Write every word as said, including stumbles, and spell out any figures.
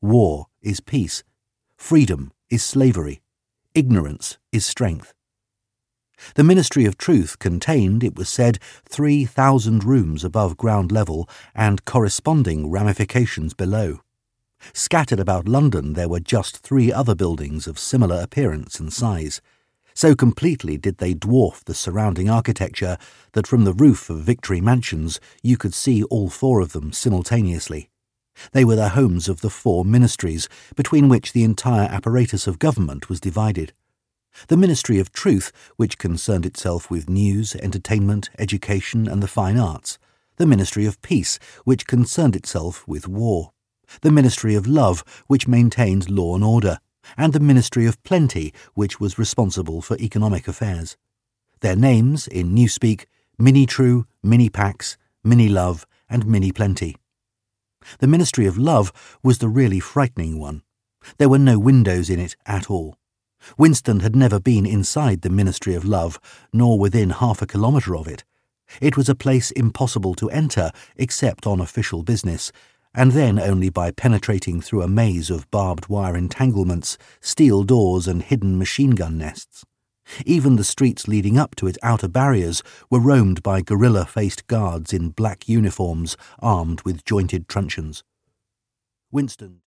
War is peace. Freedom is slavery. Ignorance is strength. The Ministry of Truth contained, it was said, three thousand rooms above ground level and corresponding ramifications below. Scattered about London there were just three other buildings of similar appearance and size. So completely did they dwarf the surrounding architecture that from the roof of Victory Mansions you could see all four of them simultaneously. They were the homes of the four ministries, between which the entire apparatus of government was divided. The Ministry of Truth, which concerned itself with news, entertainment, education and the fine arts. The Ministry of Peace, which concerned itself with war. The Ministry of Love, which maintained law and order. And the Ministry of Plenty, which was responsible for economic affairs. Their names, in Newspeak, Mini-True, Mini-Pax, Mini-Love and Mini-Plenty. The Ministry of Love was the really frightening one. There were no windows in it at all. Winston had never been inside the Ministry of Love, nor within half a kilometre of it. It was a place impossible to enter except on official business, and then only by penetrating through a maze of barbed wire entanglements, steel doors and hidden machine-gun nests. Even the streets leading up to its outer barriers were roamed by gorilla-faced guards in black uniforms armed with jointed truncheons. Winston